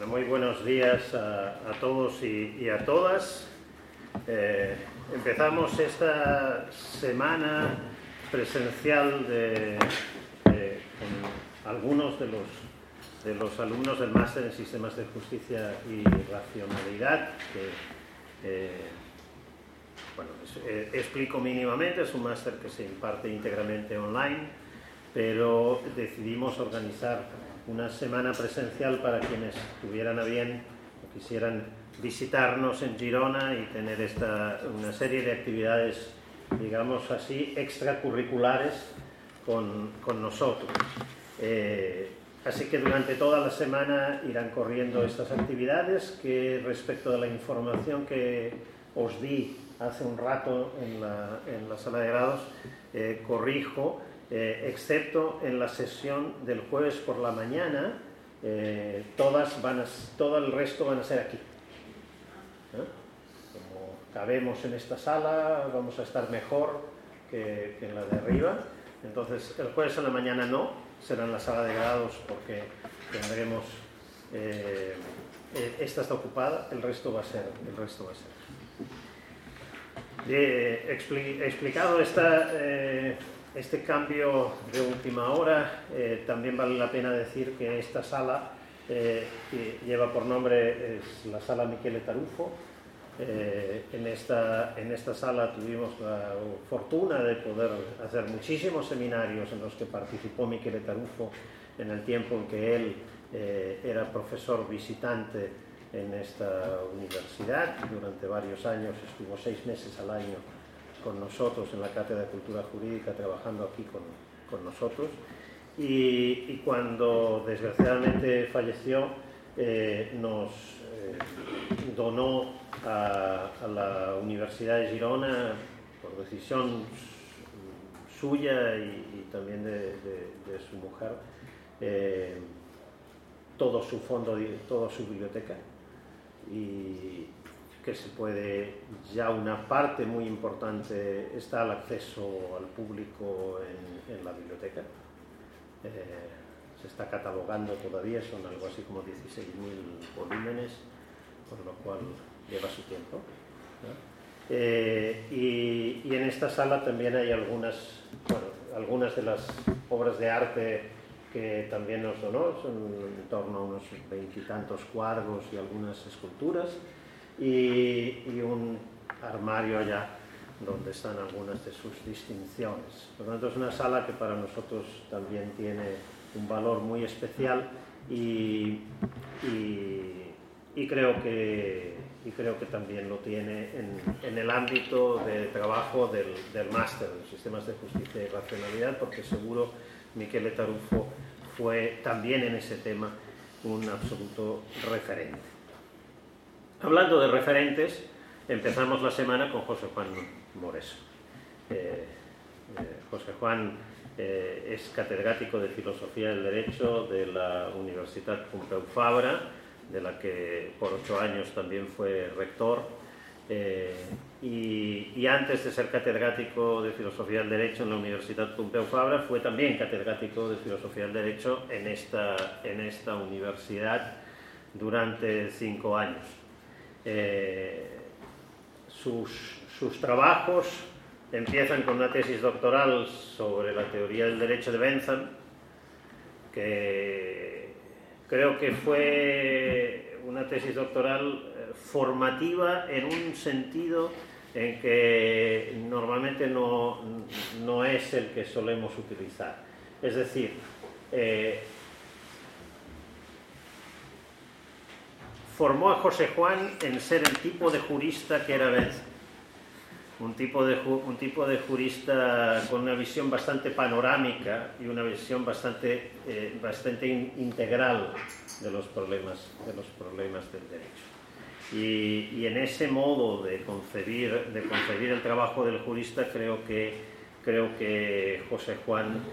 Bueno, muy buenos días a todos y a todas. Empezamos esta semana presencial con algunos de los alumnos del máster en Sistemas de Justicia y Racionalidad, que explico mínimamente. Es un máster que se imparte íntegramente online, pero decidimos organizar una semana presencial para quienes tuvieran a bien o quisieran visitarnos en Girona y tener una serie de actividades, digamos así, extracurriculares con nosotros. Así que durante toda la semana irán corriendo estas actividades, que respecto de la información que os di hace un rato en la sala de grados, corrijo, excepto en la sesión del jueves por la mañana. Todo el resto van a ser aquí. Como cabemos en esta sala, vamos a estar mejor que en la de arriba. Entonces, el jueves en la mañana no, será en la sala de grados, porque tendremos... esta está ocupada, el resto va a ser. Explicado este cambio de última hora, también vale la pena decir que esta sala, que lleva por nombre, es la sala Michele Tarufo. En esta sala tuvimos la fortuna de poder hacer muchísimos seminarios en los que participó Michele Tarufo en el tiempo en que él era profesor visitante en esta universidad. Durante varios años estuvo 6 meses al año con nosotros en la Cátedra de Cultura Jurídica, trabajando aquí con nosotros, y cuando desgraciadamente falleció, nos donó a la Universidad de Girona, por decisión suya y también de su mujer, todo su fondo, toda su biblioteca, y que se puede, ya una parte muy importante está al acceso al público en la biblioteca. Se está catalogando todavía, son algo así como 16.000 volúmenes, por lo cual lleva su tiempo, ¿no? Y en esta sala también hay algunas de las obras de arte que también nos donó, son en torno a unos 20 y tantos cuadros y algunas esculturas, y un armario allá donde están algunas de sus distinciones. Por lo tanto, es una sala que para nosotros también tiene un valor muy especial, y creo que también lo tiene en el ámbito de trabajo del máster de Sistemas de Justicia y Racionalidad, porque seguro Michele Tarufo fue también en ese tema un absoluto referente. Hablando de referentes, empezamos la semana con José Juan Moreso. José Juan es catedrático de Filosofía del Derecho de la Universitat Pompeu Fabra, de la que por 8 años también fue rector, y antes de ser catedrático de Filosofía del Derecho en la Universitat Pompeu Fabra, fue también catedrático de Filosofía del Derecho en esta universidad durante 5 años. Sus trabajos empiezan con una tesis doctoral sobre la teoría del derecho de Bentham, que creo que fue una tesis doctoral formativa en un sentido en que normalmente no es el que solemos utilizar. Es decir, formó a José Juan en ser el tipo de jurista que era Bentham. Un tipo de jurista con una visión bastante panorámica y una visión bastante integral de los problemas del derecho. Y en ese modo de concebir el trabajo del jurista, creo que José Juan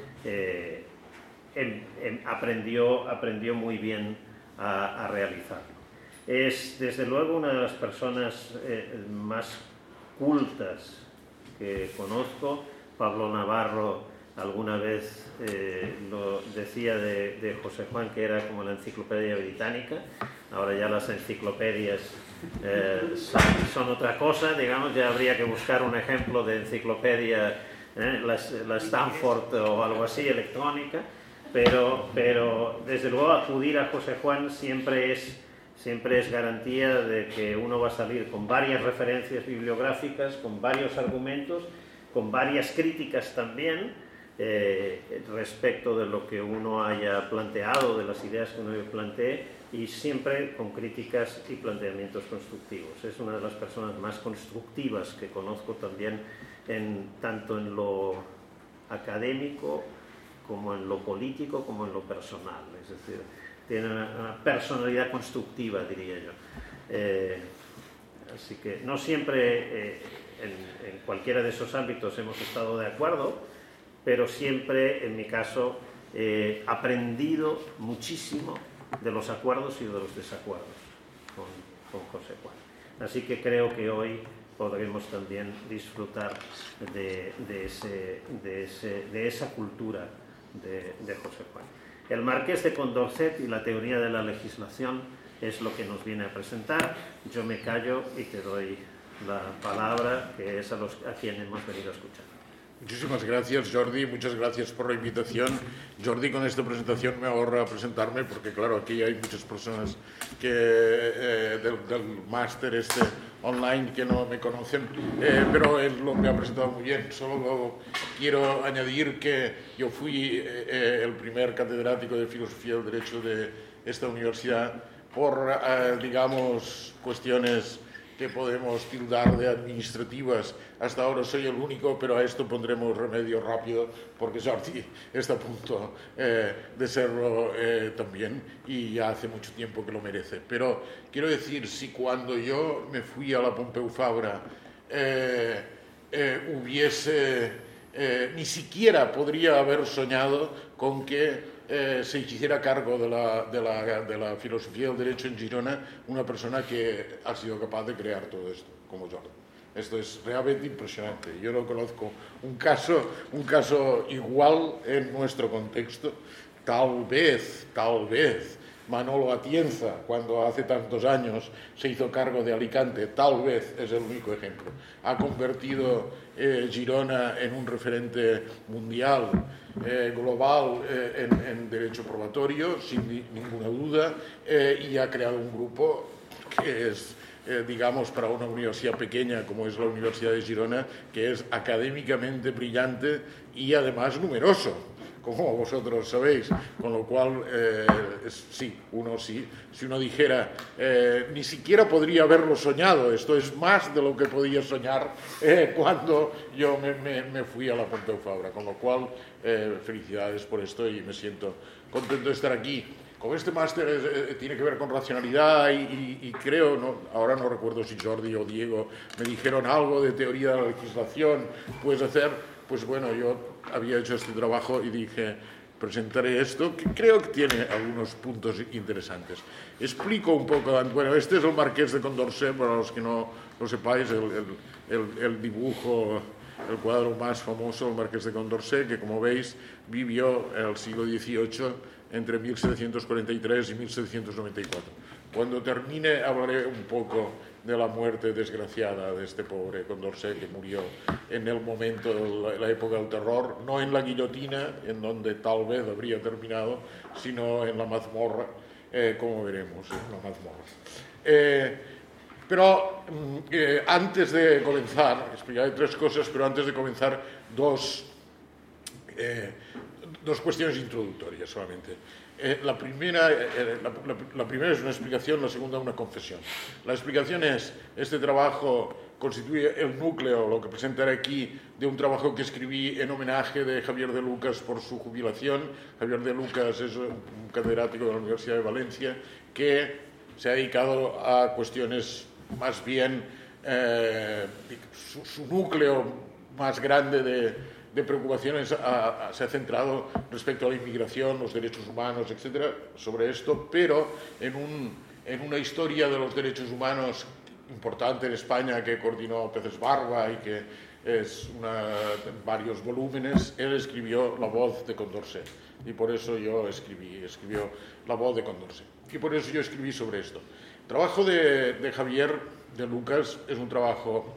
aprendió muy bien a realizarlo. Es desde luego una de las personas más cultas que conozco. Pablo Navarro alguna vez lo decía de José Juan, que era como la enciclopedia británica. Ahora ya las enciclopedias son otra cosa, digamos, ya habría que buscar un ejemplo de enciclopedia, la Stanford o algo así, electrónica, pero desde luego acudir a José Juan siempre es garantía de que uno va a salir con varias referencias bibliográficas, con varios argumentos, con varias críticas también respecto de lo que uno haya planteado, de las ideas que uno plantee, y siempre con críticas y planteamientos constructivos. Es una de las personas más constructivas que conozco también, tanto en lo académico como en lo político como en lo personal. Es decir, tiene una personalidad constructiva, diría yo. Así que no siempre en cualquiera de esos ámbitos hemos estado de acuerdo, pero siempre, en mi caso, he aprendido muchísimo de los acuerdos y de los desacuerdos con José Juan. Así que creo que hoy podremos también disfrutar de esa cultura de José Juan. El Marqués de Condorcet y la teoría de la legislación es lo que nos viene a presentar. Yo me callo y te doy la palabra, que es a quienes hemos venido a escuchar. Muchísimas gracias, Jordi. Muchas gracias por la invitación. Jordi, con esta presentación me ahorra presentarme, porque claro, aquí hay muchas personas del máster online que no me conocen, pero él me ha presentado muy bien. Solo quiero añadir que yo fui el primer catedrático de Filosofía del Derecho de esta universidad por, digamos, cuestiones que podemos tildar de administrativas. Hasta ahora soy el único, pero a esto pondremos remedio rápido, porque Jordi está a punto de serlo también, y ya hace mucho tiempo que lo merece. Pero quiero decir, si cuando yo me fui a la Pompeu Fabra ni siquiera podría haber soñado con que se hiciera cargo de la filosofía del derecho en Girona una persona que ha sido capaz de crear todo esto, como Jordi. Esto es realmente impresionante. Yo no conozco un caso igual en nuestro contexto. Tal vez Manolo Atienza, cuando hace tantos años se hizo cargo de Alicante, tal vez es el único ejemplo. Ha convertido Girona en un referente mundial, global, en derecho probatorio, sin ninguna duda, y ha creado un grupo que es, digamos, para una universidad pequeña como es la Universidad de Girona, que es académicamente brillante y además numeroso, como vosotros sabéis, con lo cual, si uno dijera, ni siquiera podría haberlo soñado, esto es más de lo que podía soñar cuando yo me fui a la Pompeu Fabra, con lo cual, felicidades por esto y me siento contento de estar aquí. Como este máster tiene que ver con racionalidad y creo, ahora no recuerdo si Jordi o Diego me dijeron algo de teoría de la legislación, puedes hacer, pues bueno, yo había hecho este trabajo y dije, presentaré esto, que creo que tiene algunos puntos interesantes. Explico un poco, bueno, este es el Marqués de Condorcet, para los que no lo sepáis, el dibujo, el cuadro más famoso, el Marqués de Condorcet, que como veis vivió en el siglo XVIII entre 1743 y 1794. Cuando termine hablaré un poco de la muerte desgraciada de este pobre Condorcet, que murió en el momento de la época del terror, no en la guillotina, en donde tal vez habría terminado, sino en la mazmorra, como veremos, en la mazmorra. Pero antes de comenzar, explicaré tres cosas, pero antes de comenzar dos cuestiones introductorias solamente. La primera es una explicación, la segunda una confesión. La explicación es, este trabajo constituye el núcleo, lo que presentaré aquí, de un trabajo que escribí en homenaje de Javier de Lucas por su jubilación. Javier de Lucas es un catedrático de la Universidad de Valencia que se ha dedicado a cuestiones más bien, su núcleo más grande de preocupaciones se ha centrado respecto a la inmigración, los derechos humanos, etcétera, sobre esto, pero en una historia de los derechos humanos importante en España que coordinó Peces Barba y que es varios volúmenes. Él escribió La voz de Condorcet y por eso yo escribió La voz de Condorcet. y por eso yo escribí sobre esto. El trabajo de Javier de Lucas es un trabajo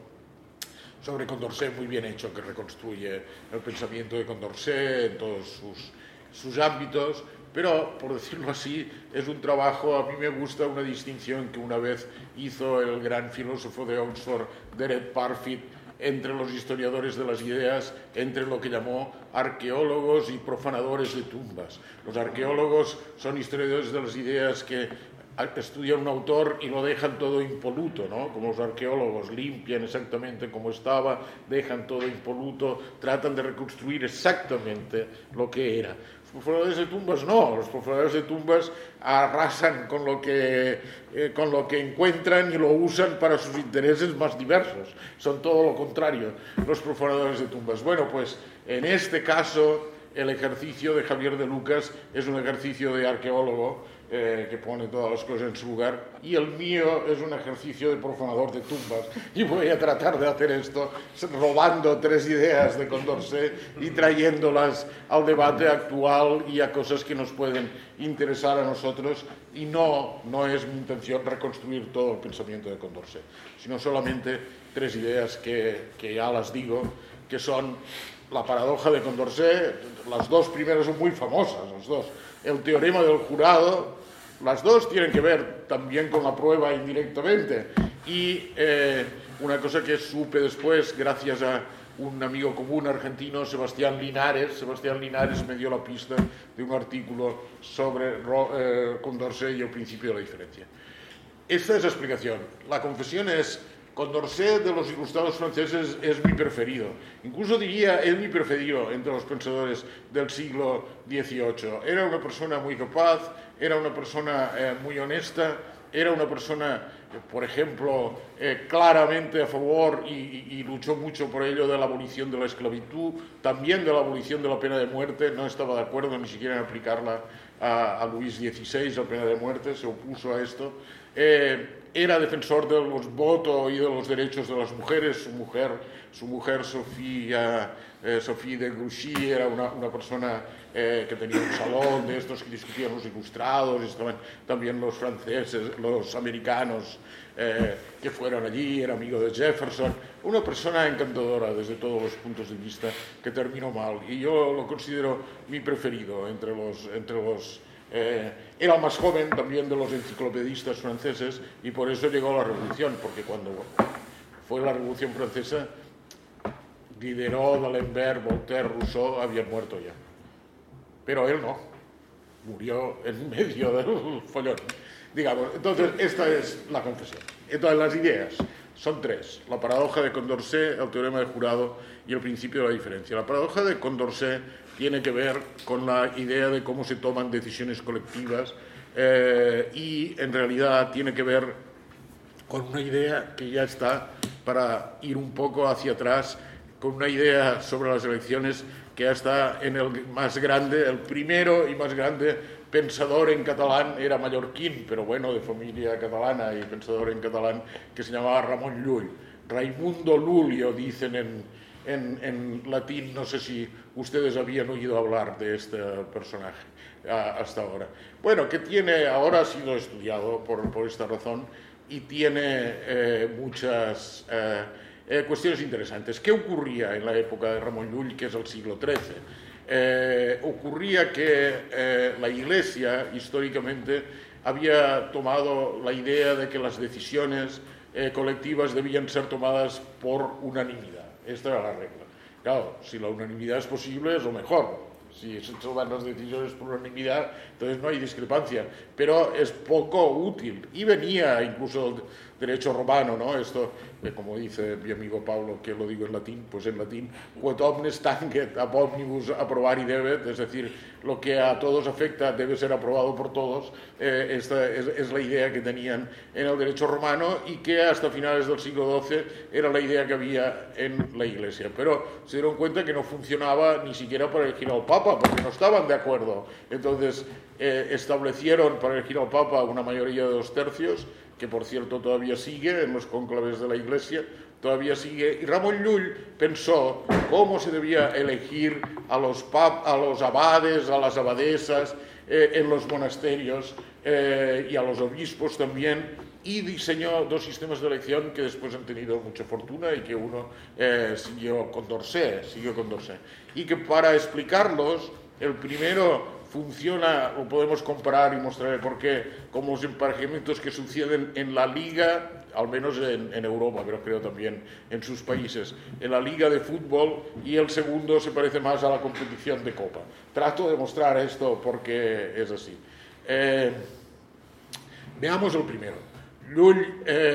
sobre Condorcet muy bien hecho, que reconstruye el pensamiento de Condorcet en todos sus ámbitos, pero, por decirlo así, es un trabajo, a mí me gusta una distinción que una vez hizo el gran filósofo de Oxford, Derek Parfit, entre los historiadores de las ideas, entre lo que llamó arqueólogos y profanadores de tumbas. Los arqueólogos son historiadores de las ideas que estudian un autor y lo dejan todo impoluto, ¿no? Como los arqueólogos limpian exactamente como estaba, dejan todo impoluto, tratan de reconstruir exactamente lo que era. Los profanadores de tumbas no, los profanadores de tumbas arrasan con lo que encuentran y lo usan para sus intereses más diversos. Son todo lo contrario los profanadores de tumbas. Bueno, pues en este caso el ejercicio de Javier de Lucas es un ejercicio de arqueólogo que pone todas las cosas en su lugar, y el mío es un ejercicio de profanador de tumbas, y voy a tratar de hacer esto robando 3 ideas de Condorcet y trayéndolas al debate actual y a cosas que nos pueden interesar a nosotros, y no es mi intención reconstruir todo el pensamiento de Condorcet, sino solamente 3 ideas que ya las digo, que son la paradoja de Condorcet. Las 2 primeras son muy famosas, las 2. El teorema del jurado. Las 2 tienen que ver también con la prueba indirectamente. Y una cosa que supe después, gracias a un amigo común argentino, Sebastián Linares. Sebastián Linares me dio la pista de un artículo sobre Condorcet y el principio de la diferencia. Esta es la explicación. La confesión es: Condorcet de los ilustrados franceses es mi preferido. Incluso diría, es mi preferido entre los pensadores del siglo XVIII. Era una persona muy capaz, era una persona muy honesta, era una persona, por ejemplo, claramente a favor y luchó mucho por ello de la abolición de la esclavitud, también de la abolición de la pena de muerte. No estaba de acuerdo ni siquiera en aplicarla a Luis XVI, la pena de muerte, se opuso a esto. Era defensor de los votos y de los derechos de las mujeres. Su mujer Sophie de Grouchy era una persona que tenía un salón de estos que discutían los ilustrados, y estaban también los franceses, los americanos que fueron allí, era amigo de Jefferson, una persona encantadora desde todos los puntos de vista, que terminó mal, y yo lo considero mi preferido entre los era el más joven también de los enciclopedistas franceses, y por eso llegó a la Revolución, porque cuando fue la Revolución Francesa, Diderot, D'Alembert, Voltaire, Rousseau habían muerto ya. Pero él no, murió en medio del follón, digamos. Entonces, esta es la confesión. Entonces, las ideas son 3. La paradoja de Condorcet, el teorema de jurado y el principio de la diferencia. La paradoja de Condorcet tiene que ver con la idea de cómo se toman decisiones colectivas y en realidad tiene que ver con una idea que ya está, para ir un poco hacia atrás, con una idea sobre las elecciones que ya está en el más grande, el primero y más grande pensador en catalán era mallorquín, pero bueno, de familia catalana y pensador en catalán, que se llamaba Ramon Llull. Raimundo Lulio, dicen en latín. No sé si ustedes habían oído hablar de este personaje hasta ahora. Bueno, que ahora ha sido estudiado por esta razón y tiene muchas cuestiones interesantes. ¿Qué ocurría en la época de Ramon Llull, que es el siglo XIII? Ocurría que la Iglesia, históricamente, había tomado la idea de que las decisiones colectivas debían ser tomadas por unanimidad. Esta era la regla. Claro, si la unanimidad es posible, es lo mejor. Si se toman las decisiones por unanimidad, entonces no hay discrepancia. Pero es poco útil. Y venía incluso el derecho romano, ¿no? Esto, como dice mi amigo Pablo, que lo digo en latín, pues en latín, quod omnes tanget ab omnibus approvari debet, es decir, lo que a todos afecta debe ser aprobado por todos. Esta es la idea que tenían en el derecho romano y que hasta finales del siglo XII era la idea que había en la Iglesia. Pero se dieron cuenta que no funcionaba ni siquiera para elegir al Papa, porque no estaban de acuerdo. Entonces establecieron para elegir al Papa una mayoría de 2/3, que por cierto todavía sigue en los cónclaves de la Iglesia, todavía sigue, y Ramon Llull pensó cómo se debía elegir a los abades, a las abadesas, en los monasterios y a los obispos también, y diseñó dos sistemas de elección que después han tenido mucha fortuna y que uno siguió Condorcet, y que para explicarlos, el primero funciona, lo podemos comparar y mostraré por qué, como los emparejamientos que suceden en la Liga, al menos en Europa, pero creo también en sus países, en la Liga de fútbol, y el segundo se parece más a la competición de Copa. Trato de mostrar esto porque es así. Veamos el primero. Llull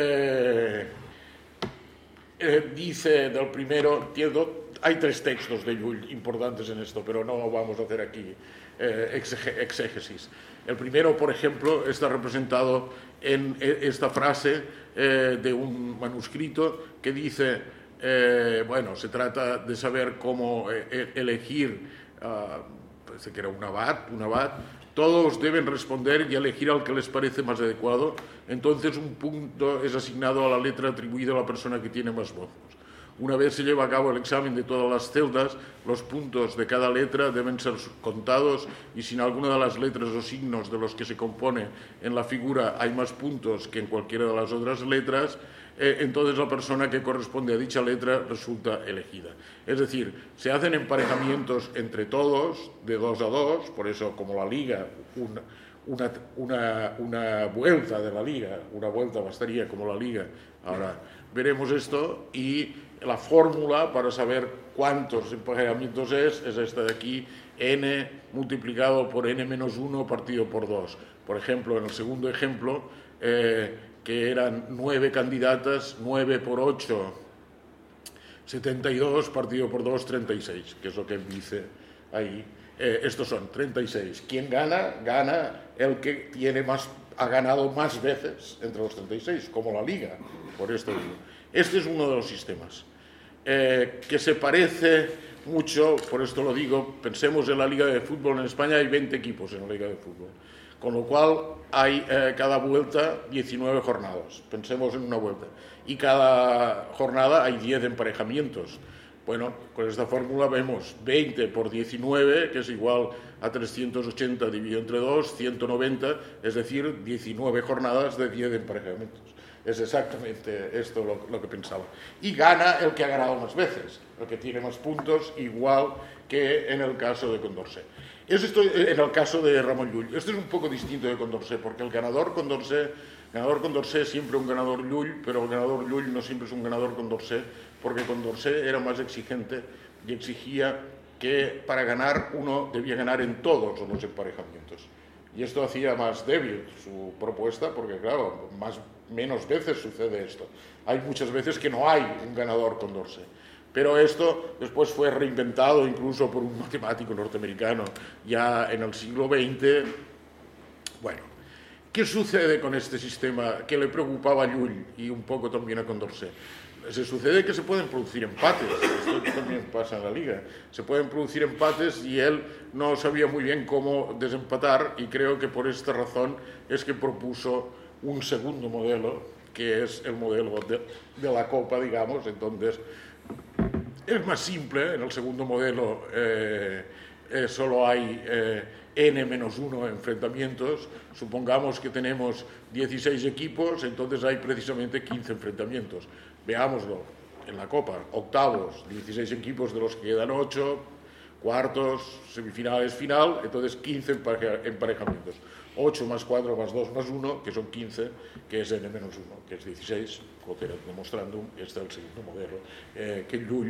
dice del primero, hay tres textos de Llull importantes en esto, pero no vamos a hacer aquí exégesis. El primero, por ejemplo, está representado en esta frase de un manuscrito que dice, bueno, se trata de saber cómo elegir, parece que era un abad, todos deben responder y elegir al que les parece más adecuado. Entonces un punto es asignado a la letra atribuida a la persona que tiene más votos. Una vez se lleva a cabo el examen de todas las celdas, los puntos de cada letra deben ser contados y si en alguna de las letras o signos de los que se compone en la figura hay más puntos que en cualquiera de las otras letras, entonces la persona que corresponde a dicha letra resulta elegida. Es decir, se hacen emparejamientos entre todos, de 2 a 2, por eso como la Liga, una vuelta de la Liga, una vuelta bastaría como la Liga. Ahora veremos esto, y la fórmula para saber cuántos emparejamientos es esta de aquí, n multiplicado por n-1 partido por 2. Por ejemplo, en el segundo ejemplo, que eran 9 candidatas, 9 por 8, 72, partido por 2, 36, que es lo que él dice ahí. Estos son 36. ¿Quién gana? Gana el que ha ganado más veces entre los 36, como la Liga. Por esto digo. Este es uno de los sistemas que se parece mucho, por esto lo digo, pensemos en la Liga de Fútbol en España, hay 20 equipos en la Liga de Fútbol, con lo cual hay cada vuelta 19 jornadas, pensemos en una vuelta, y cada jornada hay 10 emparejamientos. Bueno, con esta fórmula vemos 20 por 19, que es igual a 380 dividido entre 2, 190, es decir, 19 jornadas de 10 emparejamientos. Es exactamente esto lo que pensaba. Y gana el que ha ganado más veces, el que tiene más puntos, igual que en el caso de Condorcet. Esto en el caso de Ramon Llull. Esto es un poco distinto de Condorcet, porque el ganador Condorcet es siempre un ganador Llull, pero el ganador Llull no siempre es un ganador Condorcet, porque Condorcet era más exigente y exigía que para ganar uno debía ganar en todos los emparejamientos. Y esto hacía más débil su propuesta, porque claro, menos veces sucede esto. Hay muchas veces que no hay un ganador Condorcet. Pero esto después fue reinventado incluso por un matemático norteamericano ya en el siglo XX. Bueno, ¿qué sucede con este sistema que le preocupaba a Llull y un poco también a Condorcet? Se sucede que se pueden producir empates, esto también pasa en la Liga, se pueden producir empates y él no sabía muy bien cómo desempatar, y creo que por esta razón es que propuso un segundo modelo, que es el modelo de la Copa, digamos. Entonces es más simple. En el segundo modelo solo hay n-1 enfrentamientos. Supongamos que tenemos 16 equipos, entonces hay precisamente 15 enfrentamientos. Veámoslo en la Copa: octavos, 16 equipos de los que quedan 8, cuartos, semifinales, final, entonces 15 emparejamientos. 8 más 4 más 2 más 1, que son 15, que es n-1, que es 16, Coterat demostrandum. Este es el segundo modelo que Llull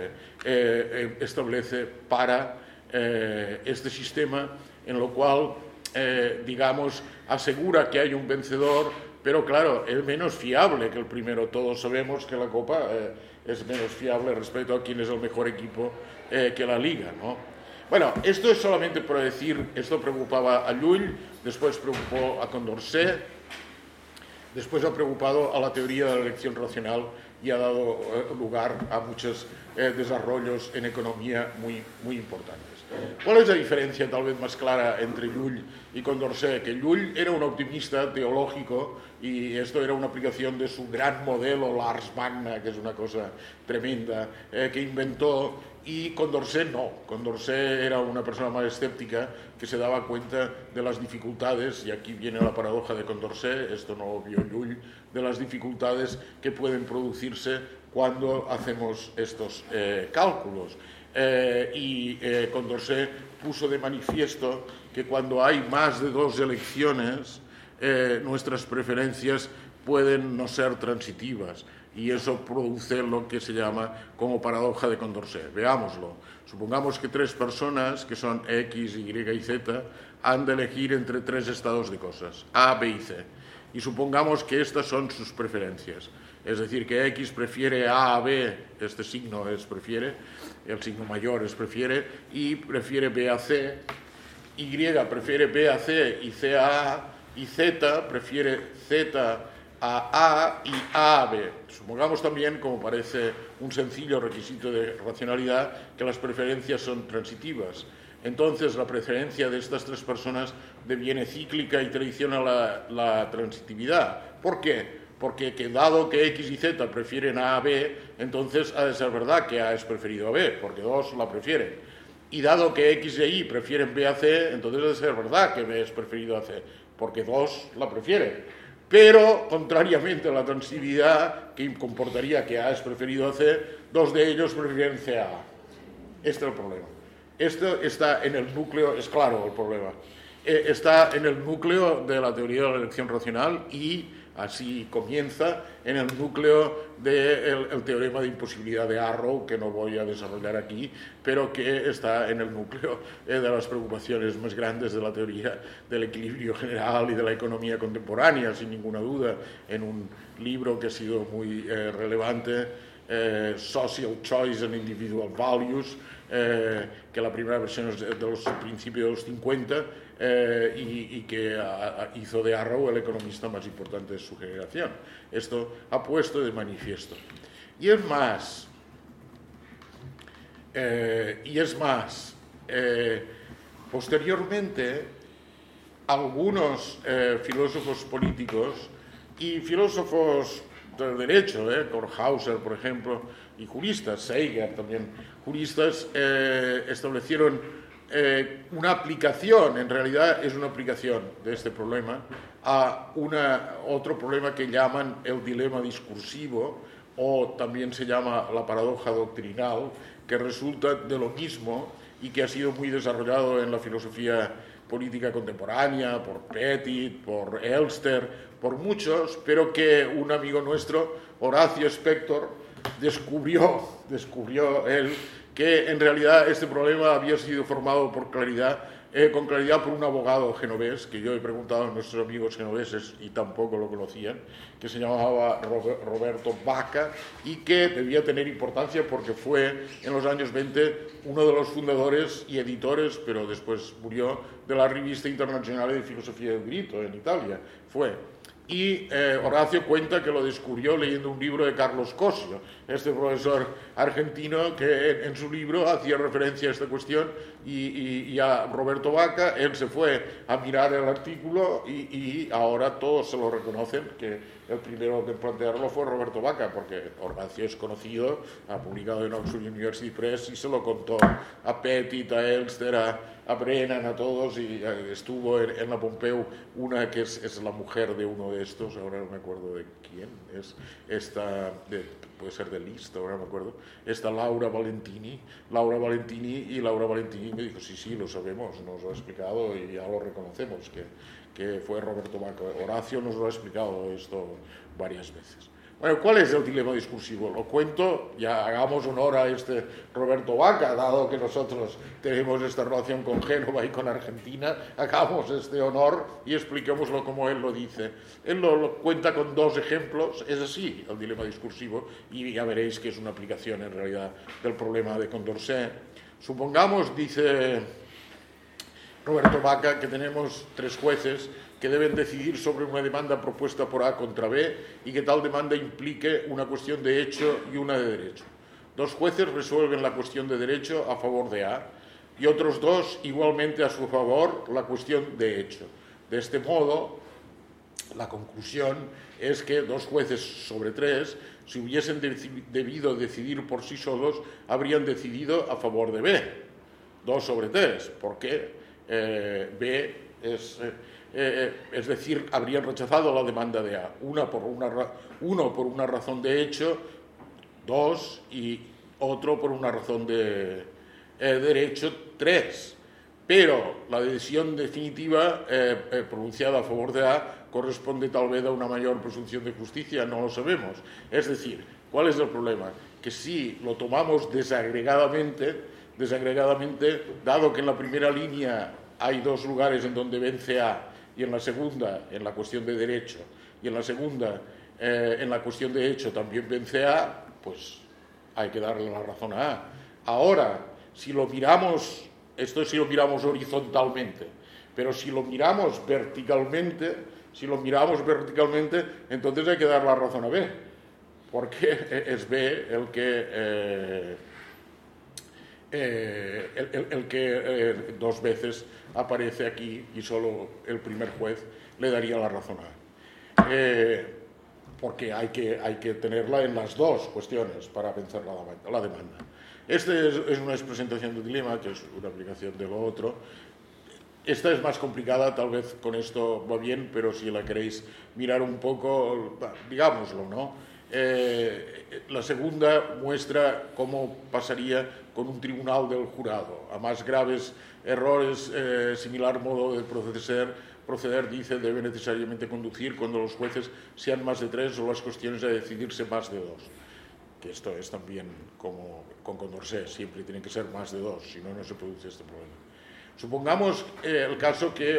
establece para este sistema, en lo cual, digamos, asegura que hay un vencedor, pero claro, es menos fiable que el primero. Todos sabemos que la Copa es menos fiable respecto a quién es el mejor equipo que la Liga, ¿no? Bueno, esto es solamente para decir, esto preocupaba a Llull, después preocupó a Condorcet, después ha preocupado a la teoría de la elección racional y ha dado lugar a muchos desarrollos en economía muy importantes. ¿Cuál es la diferencia tal vez más clara entre Llull y Condorcet? Que Llull era un optimista teológico y esto era una aplicación de su gran modelo Lars Magna, que es una cosa tremenda, que inventó, y Condorcet no. Condorcet era una persona más escéptica que se daba cuenta de las dificultades, y aquí viene la paradoja de Condorcet, esto no lo vio Llull, de las dificultades que pueden producirse cuando hacemos estos cálculos. Condorcet puso de manifiesto que cuando hay más de dos elecciones, nuestras preferencias pueden no ser transitivas, y eso produce lo que se llama como paradoja de Condorcet. Veámoslo. Supongamos que tres personas, que son X, Y y Z, han de elegir entre tres estados de cosas, A, B y C. Y supongamos que estas son sus preferencias. Es decir, que X prefiere A a B, este signo es prefiere, el signo mayor es prefiere, y prefiere B a C, Y prefiere B a C y C a A, y Z prefiere Z a A y A a B. Supongamos también, como parece un sencillo requisito de racionalidad, que las preferencias son transitivas. Entonces, la preferencia de estas tres personas deviene cíclica y traiciona la transitividad. ¿Por qué? Porque dado que X y Z prefieren A a B, entonces ha de ser verdad que A es preferido a B, porque dos la prefieren. Y dado que X e Y prefieren B a C, entonces ha de ser verdad que B es preferido a C, porque dos la prefieren. Pero, contrariamente a la transitividad, que comportaría que A es preferido a C, dos de ellos prefieren C a A. Este es el problema. Esto está en el núcleo, es claro el problema, está en el núcleo de la teoría de la elección racional, y así comienza en el núcleo del teorema de imposibilidad de Arrow, que no voy a desarrollar aquí, pero que está en el núcleo de las preocupaciones más grandes de la teoría del equilibrio general y de la economía contemporánea, sin ninguna duda, en un libro que ha sido muy relevante, Social Choice and Individual Values, que la primera versión es de los principios de los 50, y que hizo de Arrow el economista más importante de su generación. Esto ha puesto de manifiesto. Y es más, posteriormente, algunos filósofos políticos y filósofos del derecho, Kornhauser, por ejemplo, y juristas, Seiger también, juristas, establecieron una aplicación, en realidad es una aplicación de este problema, a otro problema que llaman el dilema discursivo, o también se llama la paradoja doctrinal, que resulta de lo mismo y que ha sido muy desarrollado en la filosofía política contemporánea, por Pettit, por Elster, por muchos, pero que un amigo nuestro, Horacio Spector, descubrió él que en realidad este problema había sido formado con claridad por un abogado genovés, que yo he preguntado a nuestros amigos genoveses y tampoco lo conocían, que se llamaba Roberto Baca, y que debía tener importancia porque fue en los años 20 uno de los fundadores y editores, pero después murió, de la Rivista Internazionale di Filosofia del Diritto en Italia. Y Horacio cuenta que lo descubrió leyendo un libro de Carlos Cosio, este profesor argentino que en su libro hacía referencia a esta cuestión, y a Roberto Baca. Él se fue a mirar el artículo y ahora todos se lo reconocen, que el primero en plantearlo fue Roberto Baca, porque Horacio es conocido, ha publicado en Oxford University Press y se lo contó a Pettit, a Elster, a Brennan, a todos, y estuvo en la Pompeu una que es la mujer de uno de estos, ahora no me acuerdo de quién es, puede ser de Liszt, ahora no me acuerdo, esta Laura Valentini, y Laura Valentini me dijo, sí, lo sabemos, nos lo ha explicado y ya lo reconocemos, que fue Roberto Baca. Horacio nos lo ha explicado esto varias veces. Bueno, ¿cuál es el dilema discursivo? Lo cuento, ya hagamos honor a este Roberto Baca, dado que nosotros tenemos esta relación con Génova y con Argentina, hagamos este honor y expliquémoslo como él lo dice. Él lo cuenta con dos ejemplos, es así el dilema discursivo, y ya veréis que es una aplicación en realidad del problema de Condorcet. Supongamos, dice Roberto Baca, que tenemos tres jueces que deben decidir sobre una demanda propuesta por A contra B y que tal demanda implique una cuestión de hecho y una de derecho. Dos jueces resuelven la cuestión de derecho a favor de A. y otros 2 igualmente a su favor la cuestión de hecho. De este modo, la conclusión es que 2 jueces sobre 3, si hubiesen debido decidir por sí solos, habrían decidido a favor de B, 2 sobre 3, porque B es decir, habrían rechazado la demanda de A, uno por una razón de hecho, 2, y otro por una razón de derecho, 3. Pero la decisión definitiva pronunciada a favor de A corresponde tal vez a una mayor presunción de justicia, no lo sabemos. Es decir, ¿cuál es el problema? Que si lo tomamos desagregadamente, dado que en la primera línea hay 2 lugares en donde vence A, y en la segunda, en la cuestión de derecho, y en la segunda, en la cuestión de hecho, también vence A, pues hay que darle la razón a A. Ahora, si lo miramos, esto es si lo miramos horizontalmente, pero si lo miramos verticalmente, entonces hay que dar la razón a B, porque es B el que 2 veces aparece aquí y solo el primer juez le daría la razón a A. Porque hay que tenerla en las 2 cuestiones para vencer la demanda. Este es una presentación del dilema, que es una aplicación de lo otro. Esta es más complicada, tal vez con esto va bien, pero si la queréis mirar un poco, digámoslo, ¿no? La segunda muestra cómo pasaría con un tribunal del jurado. A más graves errores, similar modo de proceder, dice, debe necesariamente conducir cuando los jueces sean más de 3 o las cuestiones a decidirse más de 2. Que esto es también como con Condorcet, siempre tienen que ser más de 2, si no, no se produce este problema. Supongamos el caso que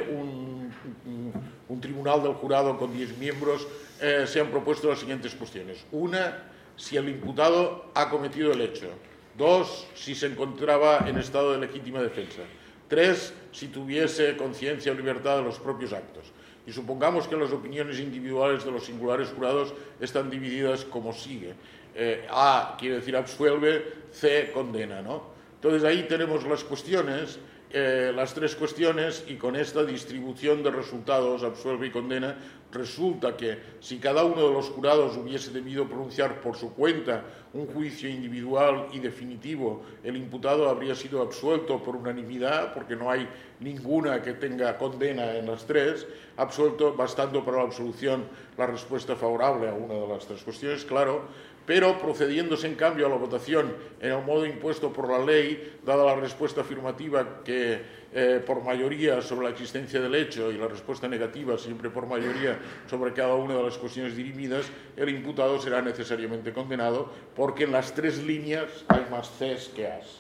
un tribunal del jurado con 10 miembros se han propuesto las siguientes cuestiones. 1, si el imputado ha cometido el hecho. 2, si se encontraba en estado de legítima defensa. 3, si tuviese conciencia o libertad de los propios actos. Y supongamos que las opiniones individuales de los singulares jurados están divididas como sigue. A quiere decir absuelve, C condena, ¿no? Entonces ahí tenemos las cuestiones, las 3 cuestiones, y con esta distribución de resultados, absuelve y condena, resulta que si cada uno de los jurados hubiese debido pronunciar por su cuenta un juicio individual y definitivo, el imputado habría sido absuelto por unanimidad, porque no hay ninguna que tenga condena en las 3, absuelto, bastando para la absolución la respuesta favorable a una de las 3 cuestiones, claro, pero procediéndose en cambio a la votación en el modo impuesto por la ley, dada la respuesta afirmativa que por mayoría sobre la existencia del hecho y la respuesta negativa siempre por mayoría sobre cada una de las cuestiones dirimidas, el imputado será necesariamente condenado porque en las 3 líneas hay más Cs que As.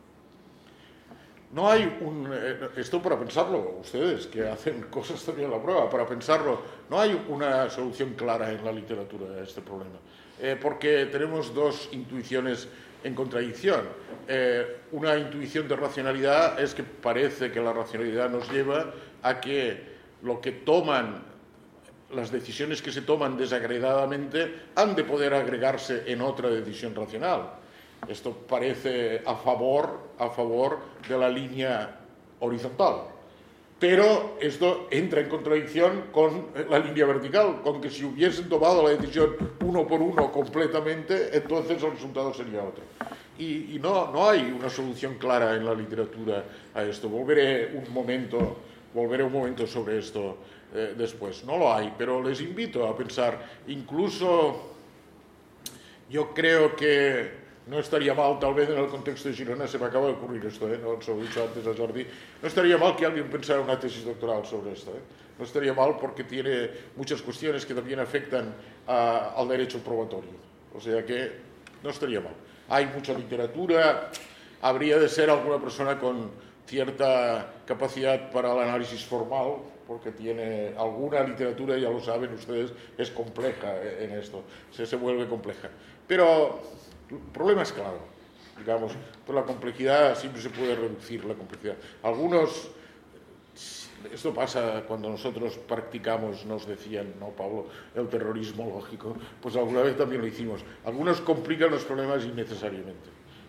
No hay esto para pensarlo, ustedes que hacen cosas también en la prueba, para pensarlo, no hay una solución clara en la literatura a este problema. Porque tenemos 2 intuiciones en contradicción. Una intuición de racionalidad es que parece que la racionalidad nos lleva a que lo que toman, las decisiones que se toman desagregadamente han de poder agregarse en otra decisión racional. Esto parece a favor de la línea horizontal. Pero esto entra en contradicción con la línea vertical, con que si hubiesen tomado la decisión uno por uno completamente, entonces el resultado sería otro. Y no hay una solución clara en la literatura a esto. Volveré un momento sobre esto después. No lo hay, pero les invito a pensar. Incluso yo creo que no estaría mal, tal vez en el contexto de Girona, se me acaba de ocurrir esto, no se lo he dicho antes a Jordi, no estaría mal que alguien pensara una tesis doctoral sobre esto. No estaría mal porque tiene muchas cuestiones que también afectan al derecho probatorio. O sea que no estaría mal. Hay mucha literatura, habría de ser alguna persona con cierta capacidad para el análisis formal, porque tiene alguna literatura, ya lo saben ustedes, es compleja en esto, se vuelve compleja. Pero el problema es claro, digamos, por la complejidad siempre se puede reducir la complejidad. Algunos, esto pasa cuando nosotros practicamos, nos decían, no Pablo, el terrorismo lógico, pues alguna vez también lo hicimos. Algunos complican los problemas innecesariamente.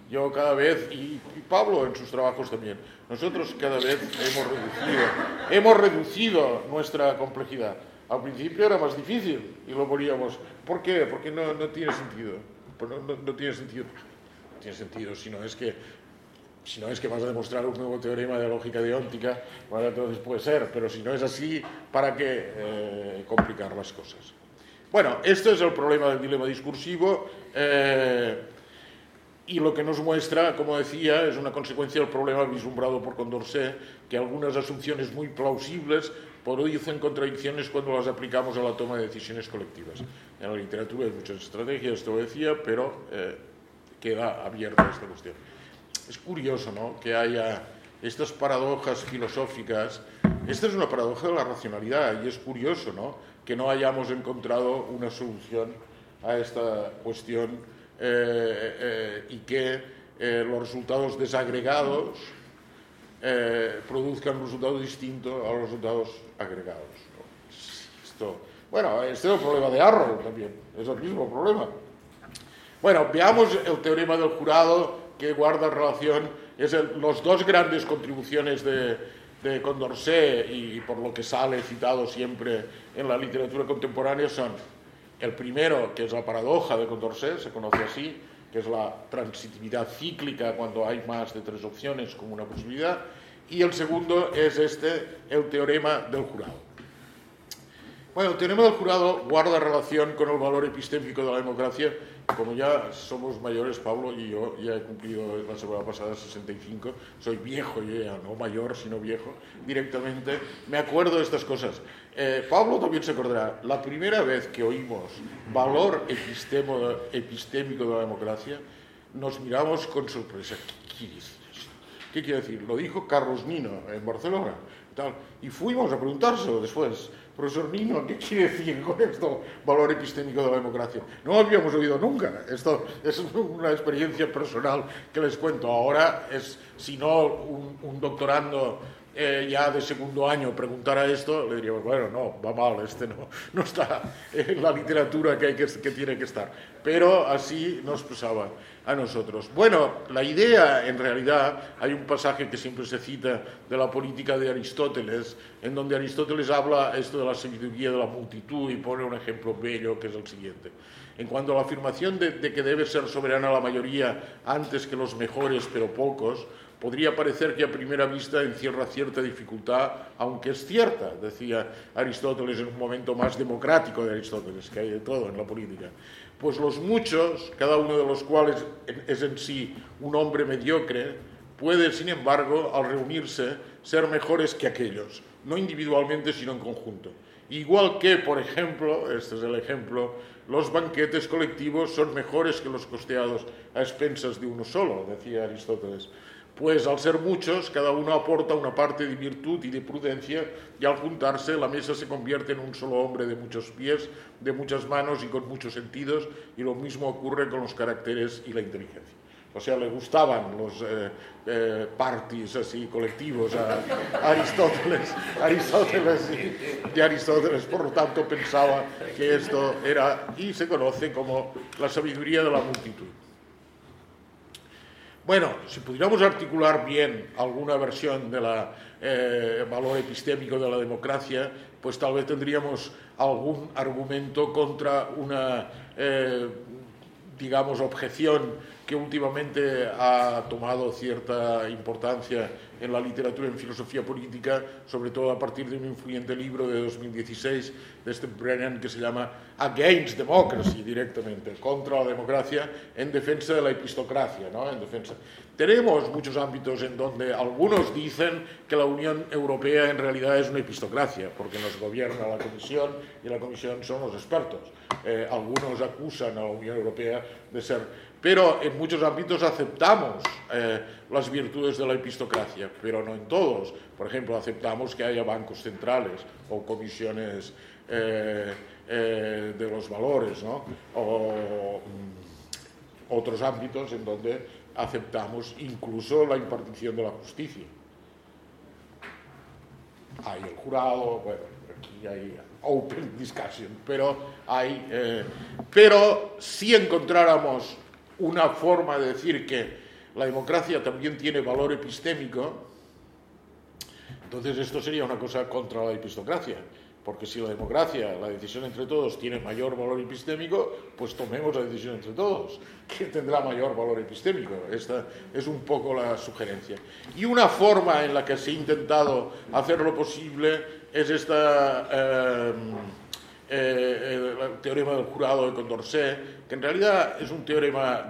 Yo cada vez, y Pablo en sus trabajos también, nosotros cada vez hemos reducido nuestra complejidad. Al principio era más difícil y lo poníamos. ¿Por qué? Porque no tiene sentido. No tiene sentido. No tiene sentido si no es que vas a demostrar un nuevo teorema de lógica deóntica, bueno, entonces puede ser, pero si no es así, ¿para qué complicar las cosas? Bueno, esto es el problema del dilema discursivo. Y lo que nos muestra, como decía, es una consecuencia del problema vislumbrado por Condorcet, que algunas asunciones muy plausibles producen contradicciones cuando las aplicamos a la toma de decisiones colectivas. En la literatura hay muchas estrategias, esto lo decía, pero queda abierta esta cuestión. Es curioso, ¿no?, que haya estas paradojas filosóficas. Esta es una paradoja de la racionalidad y es curioso, ¿no?, que no hayamos encontrado una solución a esta cuestión y que los resultados desagregados produzcan resultados distintos a los resultados agregados, ¿no? Bueno, este es el problema de Arrow también, es el mismo problema. Bueno, veamos el teorema del jurado, que guarda relación, los dos grandes contribuciones de Condorcet y por lo que sale citado siempre en la literatura contemporánea son: el primero, que es la paradoja de Condorcet, se conoce así, que es la transitividad cíclica cuando hay más de tres opciones como una posibilidad, y el segundo es el teorema del jurado. Bueno, el teorema del jurado guarda relación con el valor epistémico de la democracia. Como ya somos mayores, Pablo y yo, ya he cumplido la semana pasada 65, soy viejo, yo ya no mayor, sino viejo, directamente, me acuerdo de estas cosas. Pablo también se acordará, la primera vez que oímos valor epistémico de la democracia, nos miramos con sorpresa. ¿Qué quiere decir? Lo dijo Carlos Nino en Barcelona. Y fuimos a preguntárselo después. Profesor Nino, ¿qué quiere decir con esto, valor epistémico de la democracia? No lo habíamos oído nunca. Esto es una experiencia personal que les cuento. Ahora es, si no un doctorando ya de segundo año preguntara esto, le diríamos, bueno, no, va mal, no está en la literatura que tiene que estar. Pero así nos pasaba a nosotros. Bueno, la idea, en realidad, hay un pasaje que siempre se cita de la política de Aristóteles, en donde Aristóteles habla esto de la sabiduría de la multitud y pone un ejemplo bello que es el siguiente. En cuanto a la afirmación de que debe ser soberana la mayoría antes que los mejores, pero pocos, podría parecer que a primera vista encierra cierta dificultad, aunque es cierta, decía Aristóteles en un momento más democrático de Aristóteles, que hay de todo en la política. Pues los muchos, cada uno de los cuales es en sí un hombre mediocre, puede, sin embargo, al reunirse, ser mejores que aquellos, no individualmente, sino en conjunto. Igual que, por ejemplo, este es el ejemplo, los banquetes colectivos son mejores que los costeados a expensas de uno solo, decía Aristóteles. Pues al ser muchos, cada uno aporta una parte de virtud y de prudencia, y al juntarse la mesa se convierte en un solo hombre de muchos pies, de muchas manos y con muchos sentidos, y lo mismo ocurre con los caracteres y la inteligencia. O sea, le gustaban los parties así colectivos a Aristóteles y Aristóteles, por lo tanto, pensaba que esto era, y se conoce como la sabiduría de la multitud. Bueno, si pudiéramos articular bien alguna versión del valor epistémico de la democracia, pues tal vez tendríamos algún argumento contra una, digamos, objeción que últimamente ha tomado cierta importancia en la literatura en filosofía política, sobre todo a partir de un influyente libro de 2016 de Steve Brennan que se llama Against Democracy, directamente, contra la democracia, en defensa de la epistocracia, ¿no? En defensa. Tenemos muchos ámbitos en donde algunos dicen que la Unión Europea en realidad es una epistocracia, porque nos gobierna la Comisión y la Comisión son los expertos. Algunos acusan a la Unión Europea de ser... Pero en muchos ámbitos aceptamos las virtudes de la epistocracia, pero no en todos. Por ejemplo, aceptamos que haya bancos centrales o comisiones de los valores, ¿no? O otros ámbitos en donde aceptamos incluso la impartición de la justicia. Hay el jurado, bueno, aquí hay open discussion, pero si encontráramos una forma de decir que la democracia también tiene valor epistémico, entonces esto sería una cosa contra la epistocracia, porque si la democracia, la decisión entre todos, tiene mayor valor epistémico, pues tomemos la decisión entre todos, que tendrá mayor valor epistémico. Esta es un poco la sugerencia. Y una forma en la que se ha intentado hacer lo posible es el teorema del jurado de Condorcet, que en realidad es un teorema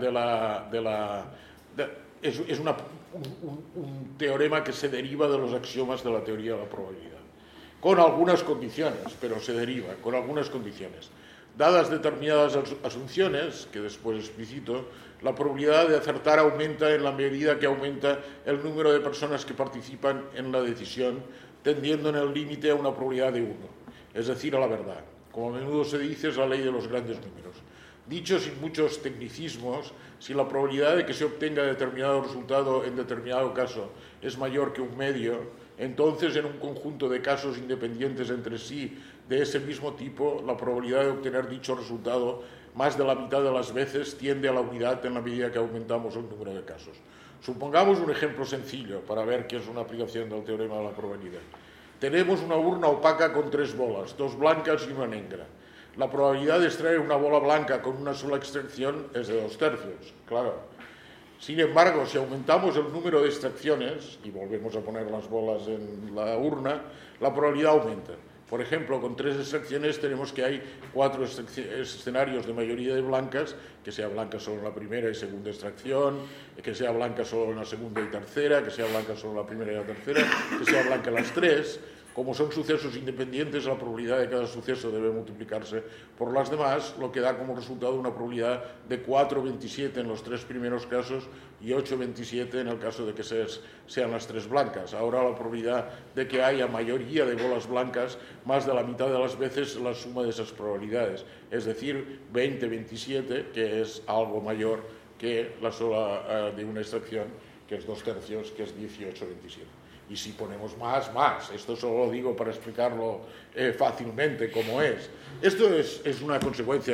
un teorema que se deriva de los axiomas de la teoría de la probabilidad, con algunas condiciones, pero se deriva, con algunas condiciones. Dadas determinadas asunciones, que después explicito, la probabilidad de acertar aumenta en la medida que aumenta el número de personas que participan en la decisión, tendiendo en el límite a una probabilidad de 1, es decir, a la verdad. Como a menudo se dice, es la ley de los grandes números. Dicho sin muchos tecnicismos, si la probabilidad de que se obtenga determinado resultado en determinado caso es mayor que un medio, entonces en un conjunto de casos independientes entre sí de ese mismo tipo, la probabilidad de obtener dicho resultado más de la mitad de las veces tiende a la unidad en la medida que aumentamos el número de casos. Supongamos un ejemplo sencillo para ver qué es una aplicación del teorema de la probabilidad. Tenemos una urna opaca con 3 bolas, 2 blancas y una negra. La probabilidad de extraer una bola blanca con una sola extracción es de 2/3, claro. Sin embargo, si aumentamos el número de extracciones y volvemos a poner las bolas en la urna, la probabilidad aumenta. Por ejemplo, con 3 extracciones tenemos que hay 4 escenarios de mayoría de blancas, que sea blanca solo en la primera y segunda extracción, que sea blanca solo en la segunda y tercera, que sea blanca solo en la primera y la tercera, que sea blanca en las 3. Como son sucesos independientes, la probabilidad de cada suceso debe multiplicarse por las demás, lo que da como resultado una probabilidad de 4/27 en los 3 primeros casos y 8/27 en el caso de que sean las 3 blancas. Ahora la probabilidad de que haya mayoría de bolas blancas, más de la mitad de las veces la suma de esas probabilidades, es decir, 20/27, que es algo mayor que la sola de una extracción, que es 2/3, que es 18/27. Y si ponemos más. Esto solo lo digo para explicarlo fácilmente cómo es. Esto es una consecuencia.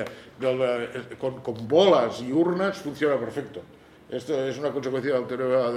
Con bolas y urnas funciona perfecto. Esto es una consecuencia del teorema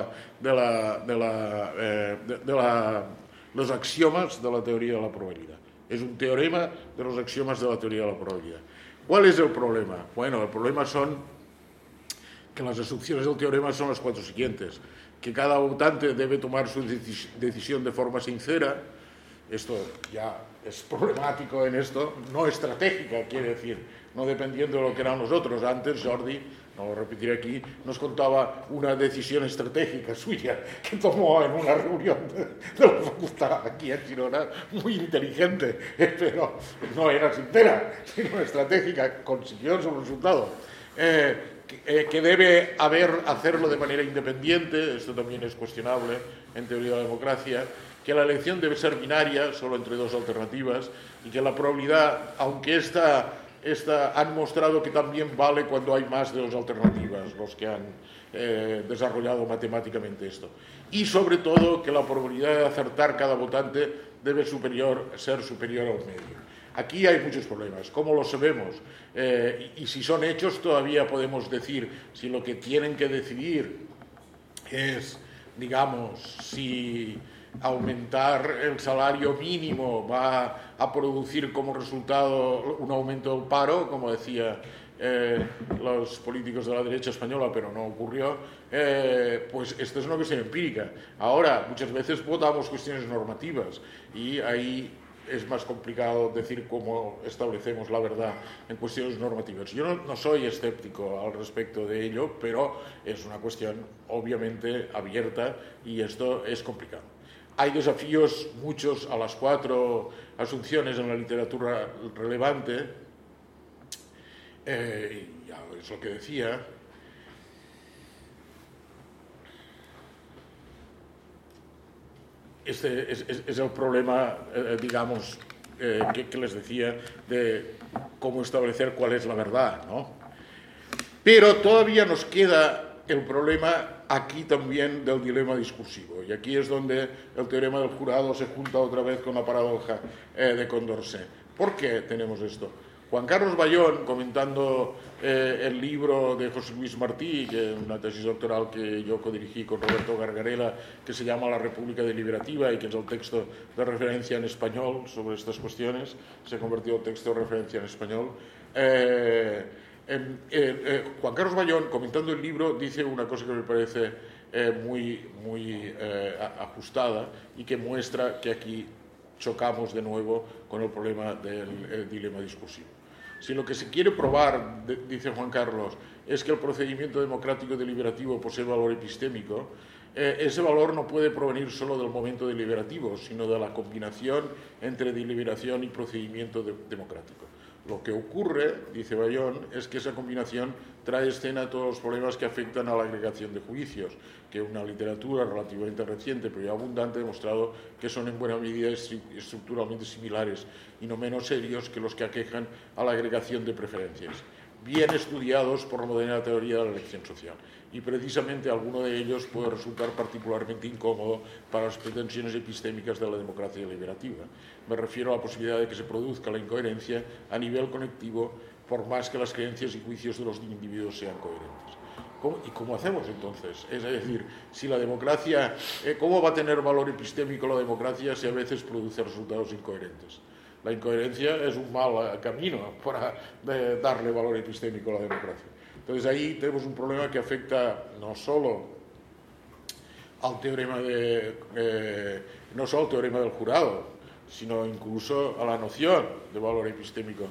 de los axiomas de la teoría de la probabilidad. Es un teorema de los axiomas de la teoría de la probabilidad. ¿Cuál es el problema? Bueno, el problema son que las asunciones del teorema son las 4 siguientes. Que cada votante debe tomar su decisión de forma sincera. Esto ya es problemático en esto, no estratégica, quiere decir, no dependiendo de lo que eran los otros. Antes Jordi, no lo repetiré aquí, nos contaba una decisión estratégica suya que tomó en una reunión de la facultad aquí en Girona, muy inteligente, pero no era sincera, sino estratégica, consiguió su resultado. Que debe hacerlo de manera independiente, esto también es cuestionable en teoría de la democracia, que la elección debe ser binaria, solo entre 2 alternativas, y que la probabilidad, aunque esta han mostrado que también vale cuando hay más de 2 alternativas, los que han desarrollado matemáticamente esto. Y sobre todo que la probabilidad de acertar cada votante debe ser superior a un medio. Aquí hay muchos problemas. ¿Cómo lo sabemos? Y si son hechos, todavía podemos decir si lo que tienen que decidir es, digamos, si aumentar el salario mínimo va a producir como resultado un aumento del paro, como decía los políticos de la derecha española, pero no ocurrió, pues esto es una cuestión empírica. Ahora, muchas veces votamos cuestiones normativas y ahí es más complicado decir cómo establecemos la verdad en cuestiones normativas. Yo no soy escéptico al respecto de ello, pero es una cuestión obviamente abierta y esto es complicado. Hay desafíos muchos a las 4 asunciones en la literatura relevante. Ya es lo que decía. Este es el problema, digamos, que les decía, de cómo establecer cuál es la verdad, ¿no? Pero todavía nos queda el problema aquí también del dilema discursivo, y aquí es donde el teorema del jurado se junta otra vez con la paradoja de Condorcet. ¿Por qué tenemos esto? Juan Carlos Bayón, comentando el libro de José Luis Martí, que es una tesis doctoral que yo codirigí con Roberto Gargarella, que se llama La República Deliberativa y que es el texto de referencia en español sobre estas cuestiones, se convirtió en texto de referencia en español. Juan Carlos Bayón, comentando el libro, dice una cosa que me parece muy ajustada y que muestra que aquí chocamos de nuevo con el problema del dilema discursivo. Si lo que se quiere probar, dice Juan Carlos, es que el procedimiento democrático deliberativo posee valor epistémico, ese valor no puede provenir solo del momento deliberativo, sino de la combinación entre deliberación y procedimiento democrático. Lo que ocurre, dice Bayón, es que esa combinación trae escena todos los problemas que afectan a la agregación de juicios, que una literatura relativamente reciente pero ya abundante ha demostrado que son en buena medida estructuralmente similares y no menos serios que los que aquejan a la agregación de preferencias, bien estudiados por la moderna teoría de la elección social. Y precisamente alguno de ellos puede resultar particularmente incómodo para las pretensiones epistémicas de la democracia deliberativa. Me refiero a la posibilidad de que se produzca la incoherencia a nivel conectivo, por más que las creencias y juicios de los individuos sean coherentes. ¿Y cómo hacemos entonces? Es decir, si la democracia, ¿cómo va a tener valor epistémico la democracia si a veces produce resultados incoherentes? La incoherencia es un mal camino para darle valor epistémico a la democracia. Entonces ahí tenemos un problema que afecta no solo al teorema del jurado, sino incluso a la noción de valor epistémico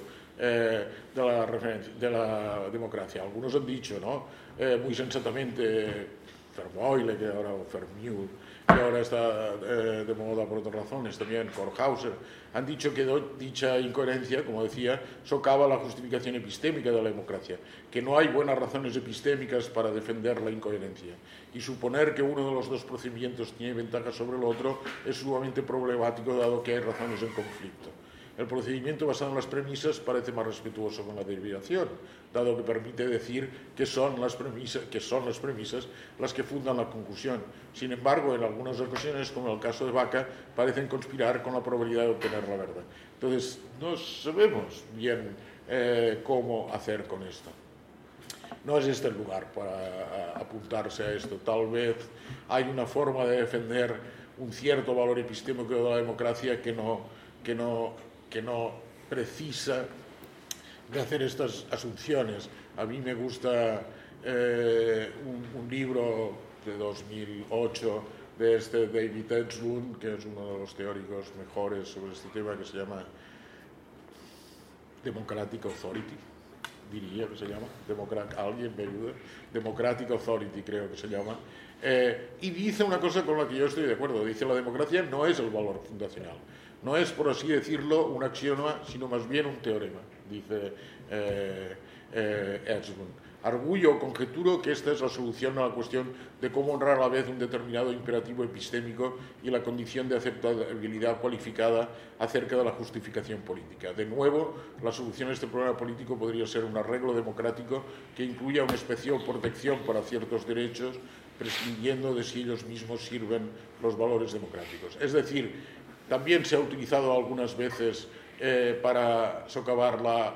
de la democracia. Algunos han dicho, ¿no? Muy sensatamente, Vermeulen, que ahora está de moda por otras razones, también Kornhauser, han dicho que dicha incoherencia, como decía, socava la justificación epistémica de la democracia, que no hay buenas razones epistémicas para defender la incoherencia, y suponer que uno de los dos procedimientos tiene ventaja sobre el otro es sumamente problemático, dado que hay razones en conflicto. El procedimiento basado en las premisas parece más respetuoso con la deliberación, dado que permite decir que son las premisas las que fundan la conclusión. Sin embargo, en algunas ocasiones, como en el caso de Vaca, parecen conspirar con la probabilidad de obtener la verdad. Entonces, no sabemos bien cómo hacer con esto. No es este el lugar para apuntarse a esto. Tal vez hay una forma de defender un cierto valor epistémico de la democracia que no precisa de hacer estas asunciones. A mí me gusta un libro de 2008 de David Edgelund, que es uno de los teóricos mejores sobre este tema, que se llama Democratic Authority, diría que se llama, alguien me ayuda, Democratic Authority creo que se llama, y dice una cosa con la que yo estoy de acuerdo. Dice: la democracia no es el valor fundacional, no es, por así decirlo, un axioma, sino más bien un teorema, dice Edgelund. Arguyo o conjeturo que esta es la solución a la cuestión de cómo honrar a la vez un determinado imperativo epistémico y la condición de aceptabilidad cualificada acerca de la justificación política. De nuevo, la solución a este problema político podría ser un arreglo democrático que incluya una especial protección para ciertos derechos, prescindiendo de si ellos mismos sirven los valores democráticos. Es decir, también se ha utilizado algunas veces para socavar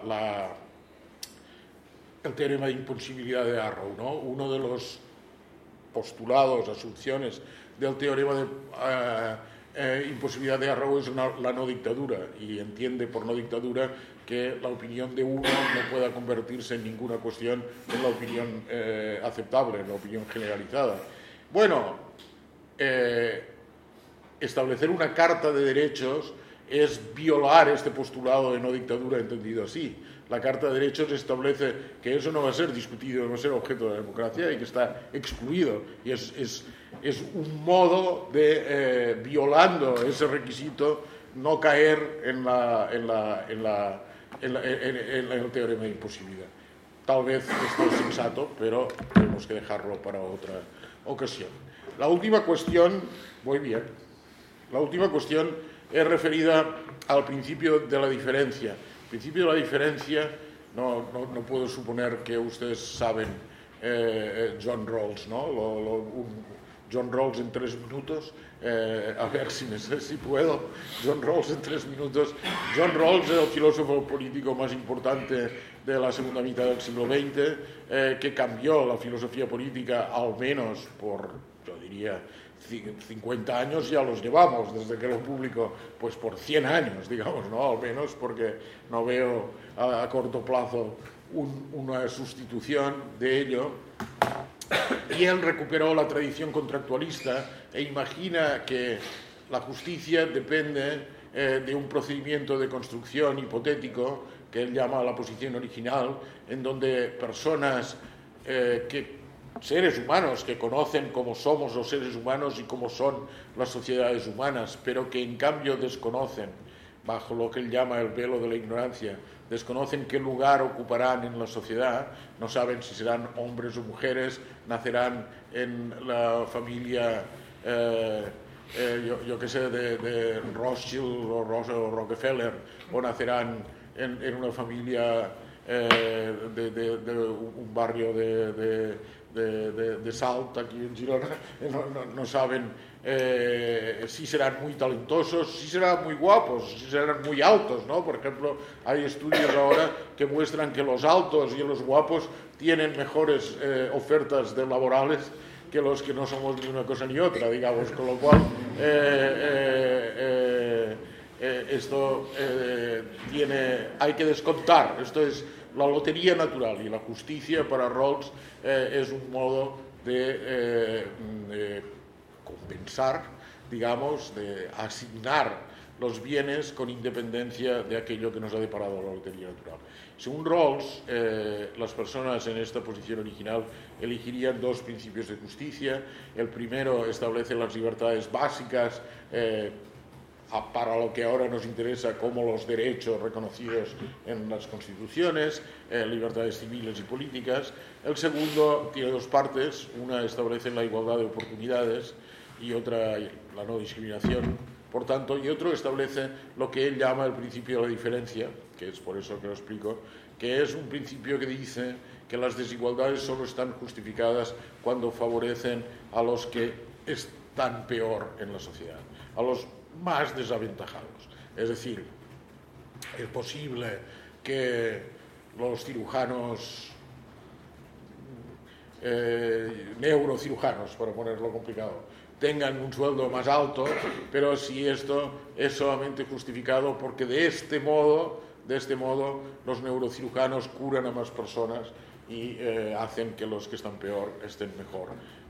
el teorema de imposibilidad de Arrow, ¿no? Uno de los postulados, asunciones del teorema de imposibilidad de Arrow es la no dictadura, y entiende por no dictadura que la opinión de uno no pueda convertirse en ninguna cuestión en la opinión aceptable, en la opinión generalizada. Bueno, establecer una carta de derechos es violar este postulado de no dictadura entendido así. La Carta de Derechos establece que eso no va a ser discutido, no va a ser objeto de la democracia y que está excluido. Y es un modo de, violando ese requisito, no caer en el teorema de imposibilidad. Tal vez esto es sensato, pero tenemos que dejarlo para otra ocasión. La última cuestión, muy bien, la última cuestión es referida al principio de la diferencia. El principio de la diferencia, no puedo suponer que ustedes saben John Rawls, ¿no? John Rawls en 3 minutos, a ver si puedo. John Rawls en 3 minutos. John Rawls es el filósofo político más importante de la segunda mitad del siglo XX, que cambió la filosofía política al menos por, yo diría, 50 años ya los llevamos, desde que era público, pues por 100 años, digamos, ¿no? Al menos, porque no veo a corto plazo una sustitución de ello. Y él recuperó la tradición contractualista e imagina que la justicia depende de un procedimiento de construcción hipotético que él llama la posición original, en donde personas seres humanos que conocen cómo somos los seres humanos y cómo son las sociedades humanas, pero que en cambio desconocen, bajo lo que él llama el velo de la ignorancia, desconocen qué lugar ocuparán en la sociedad, no saben si serán hombres o mujeres, nacerán en la familia, yo qué sé, de Rothschild o Rockefeller, o nacerán en una familia de un barrio de Salt, aquí en Girona, no saben si serán muy talentosos, si serán muy guapos, si serán muy altos, ¿no? Por ejemplo, hay estudios ahora que muestran que los altos y los guapos tienen mejores ofertas laborales que los que no somos ni una cosa ni otra, digamos, con lo cual esto hay que descontar. Esto es la lotería natural, y la justicia para Rawls es un modo de compensar, digamos, de asignar los bienes con independencia de aquello que nos ha deparado la lotería natural. Según Rawls, las personas en esta posición original elegirían 2 principios de justicia. El primero establece las libertades básicas para lo que ahora nos interesa, como los derechos reconocidos en las constituciones, libertades civiles y políticas. El segundo tiene 2 partes, una establece la igualdad de oportunidades y otra la no discriminación, por tanto, y otro establece lo que él llama el principio de la diferencia, que es por eso que lo explico, que es un principio que dice que las desigualdades solo están justificadas cuando favorecen a los que están peor en la sociedad, a los más desaventajados. Es decir, es posible que los cirujanos, neurocirujanos, para ponerlo complicado, tengan un sueldo más alto, pero si esto es solamente justificado porque de este modo los neurocirujanos curan a más personas y hacen que los que están peor estén mejor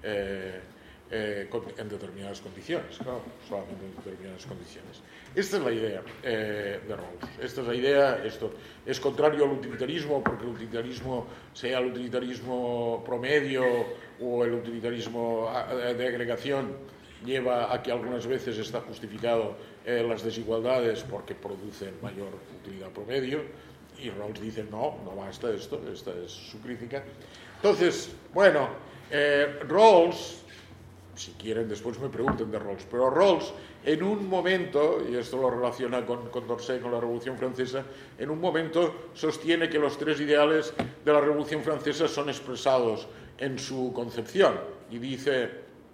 en determinadas condiciones, claro, solamente en determinadas condiciones. Esta es la idea de Rawls. Esta es la idea. Esto es contrario al utilitarismo, porque el utilitarismo, sea el utilitarismo promedio o el utilitarismo de agregación, lleva a que algunas veces está justificado las desigualdades porque producen mayor utilidad promedio, y Rawls dice no basta esto. Esta es su crítica. Entonces, bueno, Rawls, si quieren después me pregunten de Rawls, pero Rawls en un momento, y esto lo relaciona con Condorcet, con la Revolución Francesa, en un momento sostiene que los 3 ideales de la Revolución Francesa son expresados en su concepción, y dice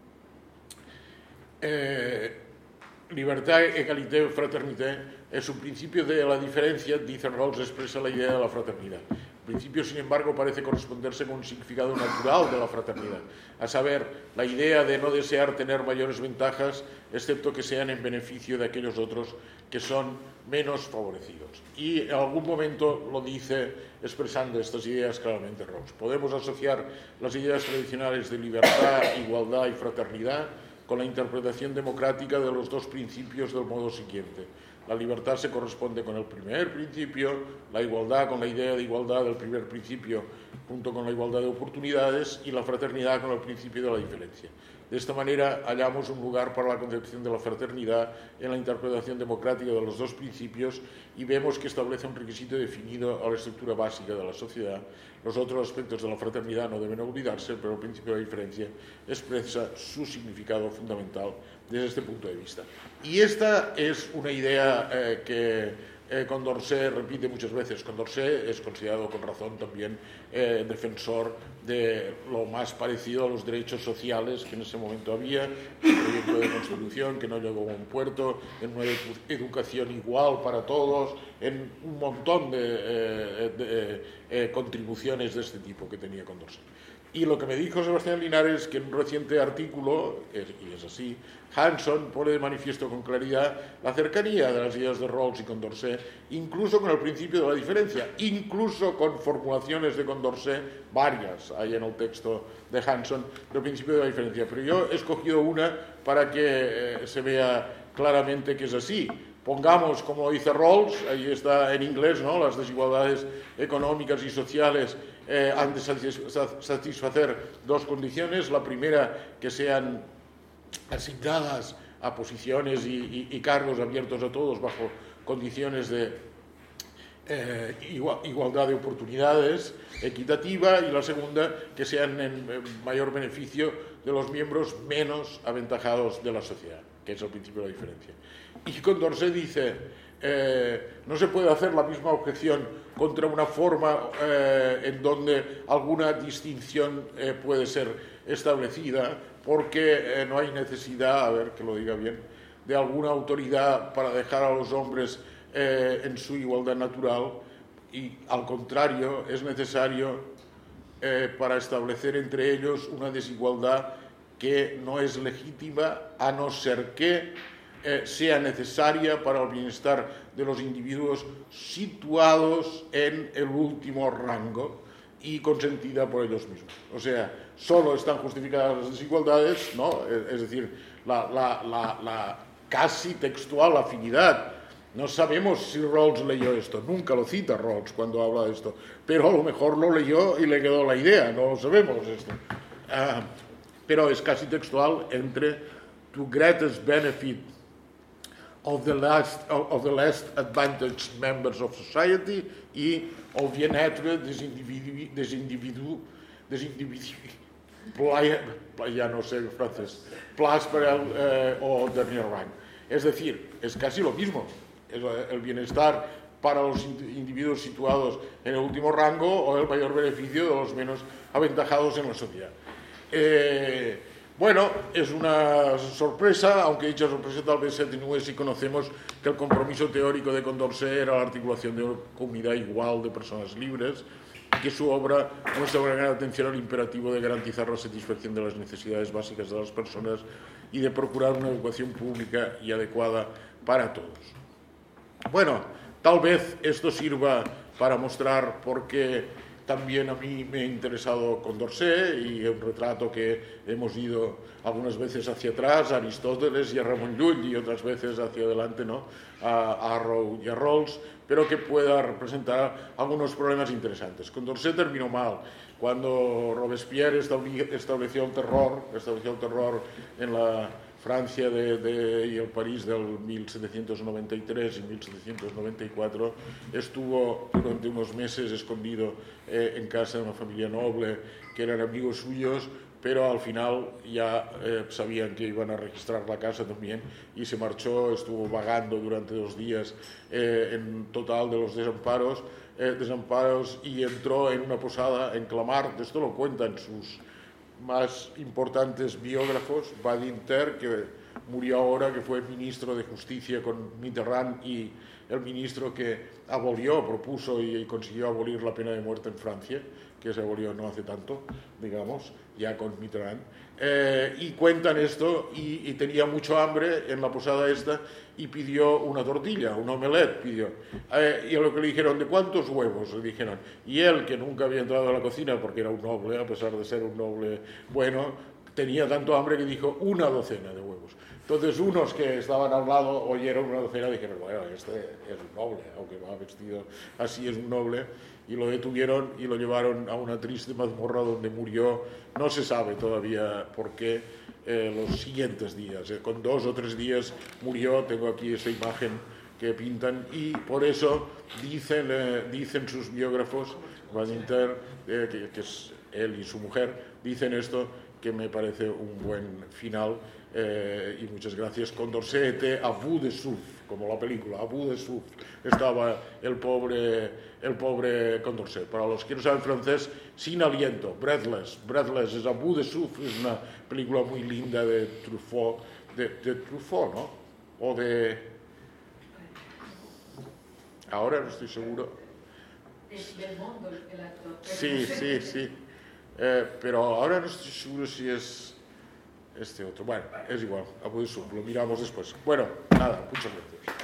libertad, égalité, fraternité es un principio de la diferencia, dice Rawls, expresa la idea de la fraternidad. El principio, sin embargo, parece corresponderse con un significado natural de la fraternidad, a saber, la idea de no desear tener mayores ventajas, excepto que sean en beneficio de aquellos otros que son menos favorecidos. Y en algún momento lo dice expresando estas ideas claramente Rawls. Podemos asociar las ideas tradicionales de libertad, igualdad y fraternidad con la interpretación democrática de los 2 principios del modo siguiente. La libertad se corresponde con el primer principio, la igualdad con la idea de igualdad del primer principio junto con la igualdad de oportunidades, y la fraternidad con el principio de la diferencia. De esta manera hallamos un lugar para la concepción de la fraternidad en la interpretación democrática de los 2 principios, y vemos que establece un requisito definido a la estructura básica de la sociedad. Los otros aspectos de la fraternidad no deben olvidarse, pero el principio de la diferencia expresa su significado fundamental desde este punto de vista. Y esta es una idea que Condorcet repite muchas veces. Condorcet es considerado con razón también defensor de lo más parecido a los derechos sociales que en ese momento había, el proyecto de constitución que no llegó a un puerto, en una educación igual para todos, en un montón de contribuciones de este tipo que tenía Condorcet. Y lo que me dijo Sebastián Linares, que en un reciente artículo, y es así, Hanson pone de manifiesto con claridad la cercanía de las ideas de Rawls y Condorcet, incluso con el principio de la diferencia, incluso con formulaciones de Condorcet, varias hay en el texto de Hanson, del principio de la diferencia. Pero yo he escogido una para que se vea claramente que es así. Pongamos, como dice Rawls, ahí está en inglés, ¿no?, las desigualdades económicas y sociales han de satisfacer dos condiciones. La primera, que sean asignadas a posiciones y cargos abiertos a todos bajo condiciones de igualdad de oportunidades equitativa, y la segunda, que sean en mayor beneficio de los miembros menos aventajados de la sociedad, que es el principio de la diferencia. Y Condorcet dice, no se puede hacer la misma objeción contra una forma en donde alguna distinción puede ser establecida, porque no hay necesidad, a ver que lo diga bien, de alguna autoridad para dejar a los hombres en su igualdad natural, y al contrario es necesario para establecer entre ellos una desigualdad que no es legítima, a no ser que sea necesaria para el bienestar de los individuos situados en el último rango y consentida por ellos mismos. O sea, solo están justificadas las desigualdades, ¿no?, es decir, la casi textual afinidad. No sabemos si Rawls leyó esto, nunca lo cita Rawls cuando habla de esto, pero a lo mejor lo leyó y le quedó la idea, no lo sabemos esto. Pero es casi textual entre to greatest benefit of the less advantaged members of society y au bien-être des individus ya no sé francés, place o dernier rang. Es decir, es casi lo mismo, es el bienestar para los individuos situados en el último rango o el mayor beneficio de los menos aventajados en la sociedad. Bueno, es una sorpresa, aunque dicha sorpresa tal vez se atenúe si conocemos que el compromiso teórico de Condorcet era la articulación de una comunidad igual de personas libres, y que su obra muestra una gran atención al imperativo de garantizar la satisfacción de las necesidades básicas de las personas y de procurar una educación pública y adecuada para todos. Bueno, tal vez esto sirva para mostrar por qué también a mí me ha interesado Condorcet, y un retrato que hemos ido algunas veces hacia atrás, a Aristóteles y a Ramon Llull, y otras veces hacia adelante, ¿no?, a Arrow y a Rawls, pero que pueda representar algunos problemas interesantes. Condorcet terminó mal. Cuando Robespierre estableció el terror en la Francia y el París del 1793 y 1794, estuvo durante unos meses escondido en casa de una familia noble que eran amigos suyos, pero al final ya sabían que iban a registrar la casa también, y se marchó. Estuvo vagando durante 2 días en total de los desamparos, y entró en una posada en Clamart. Esto lo cuentan sus más importantes biógrafos, Badinter, que murió ahora, que fue ministro de Justicia con Mitterrand y el ministro que propuso y consiguió abolir la pena de muerte en Francia, que se abolió no hace tanto, digamos, ya con Mitterrand. Y cuentan esto, y tenía mucho hambre en la posada esta, y pidió una tortilla, un omelette pidió. Y a lo que le dijeron, ¿de cuántos huevos? Le dijeron. Y él, que nunca había entrado a la cocina porque era un noble, a pesar de ser un noble bueno, tenía tanto hambre que dijo 1 docena de huevos. Entonces unos que estaban al lado oyeron 1 docena y dijeron, bueno, este es un noble, aunque va vestido así, es un noble. Y lo detuvieron y lo llevaron a una triste mazmorra donde murió. No se sabe todavía por qué, los siguientes días. Con 2 o 3 días murió. Tengo aquí esa imagen que pintan, y por eso dicen sus biógrafos, Badinter, que es él y su mujer, dicen esto, que me parece un buen final. Y muchas gracias. Condorcet était à bout de souffle, como la película, à bout de souffle. Estaba el pobre Condorcet. Para los que no saben francés, sin aliento, breathless. Breathless es à bout de souffle, es una película muy linda de Truffaut, de Truffaut, ¿no? O de... Ahora no estoy seguro. Del mundo, el actor. Sí. Pero ahora no estoy seguro si es este otro. Bueno, es igual, a lo miramos después. Bueno, nada, muchas gracias.